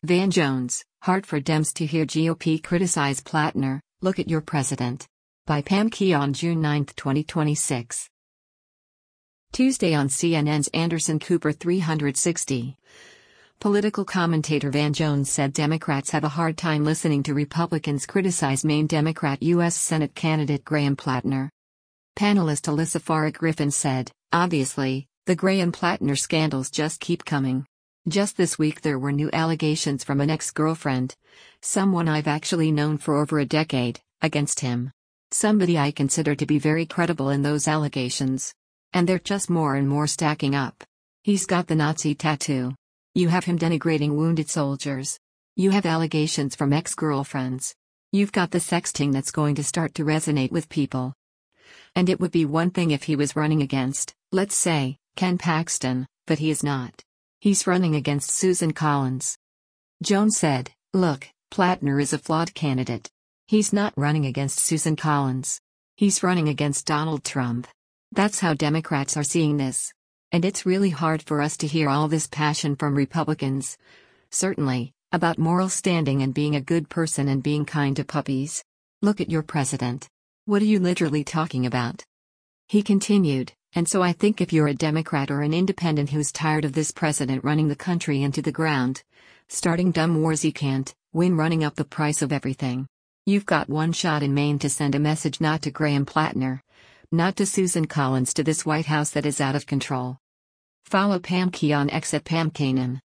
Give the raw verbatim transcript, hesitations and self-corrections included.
Van Jones, hard for Dems to hear G O P criticize Plattner, look at your president. By Pam Keon, June ninth, twenty twenty-six. Tuesday on C N N's Anderson Cooper three sixty. Political commentator Van Jones said Democrats have a hard time listening to Republicans criticize Maine Democrat U S Senate candidate Graham Plattner. Panelist Alyssa Farah Griffin said, obviously, the Graham Plattner scandals just keep coming. Just this week there were new allegations from an ex-girlfriend, someone I've actually known for over a decade, against him. Somebody I consider to be very credible in those allegations. And they're just more and more stacking up. He's got the Nazi tattoo. You have him denigrating wounded soldiers. You have allegations from ex-girlfriends. You've got the sexting that's going to start to resonate with people. And it would be one thing if he was running against, let's say, Ken Paxton, but he is not. He's running against Susan Collins. Jones said, look, Plattner is a flawed candidate. He's not running against Susan Collins. He's running against Donald Trump. That's how Democrats are seeing this. And it's really hard for us to hear all this passion from Republicans. Certainly, about moral standing and being a good person and being kind to puppies. Look at your president. What are you literally talking about? He continued, and so I think if you're a Democrat or an independent who's tired of this president running the country into the ground, starting dumb wars he can't win, running up the price of everything, you've got one shot in Maine to send a message not to Graham Plattner, not to Susan Collins, to this White House that is out of control. Follow Pam Keon X at Pam Kanan.